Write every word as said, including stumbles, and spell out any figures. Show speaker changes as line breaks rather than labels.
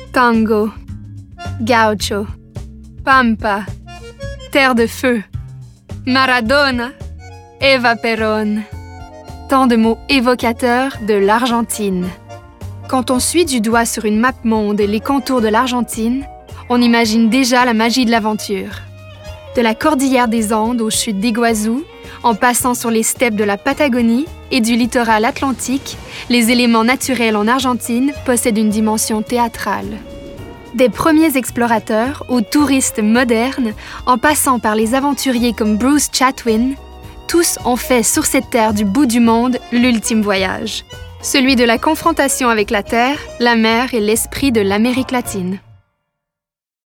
tango, gaucho, pampa, terre de feu, Maradona, Eva Perón. Tant de mots évocateurs de l'Argentine. Quand on suit du doigt sur une map monde les contours de l'Argentine, on imagine déjà la magie de l'aventure. De la cordillère des Andes aux chutes d'Iguazú, en passant sur les steppes de la Patagonie et du littoral atlantique, les éléments naturels en Argentine possèdent une dimension théâtrale. Des premiers explorateurs aux touristes modernes, en passant par les aventuriers comme Bruce Chatwin, tous ont fait sur cette terre du bout du monde l'ultime voyage, celui de la confrontation avec la terre, la mer et l'esprit de l'Amérique latine.